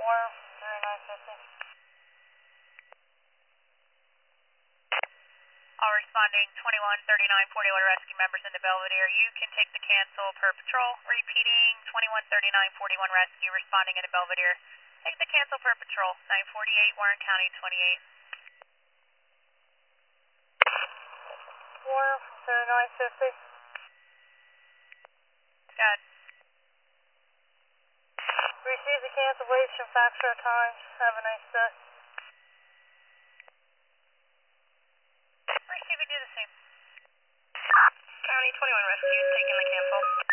40950. All responding 213941 rescue members into Belvedere. You can take the cancel per patrol. Repeating 213941 rescue responding into Belvedere. Take the cancel per patrol. 948 Warren County 28. Warren 3950. Got it. Receive the cancellation, fax our times. Have a nice day. Receiving, do the same. County 21 rescue, taking the cancel.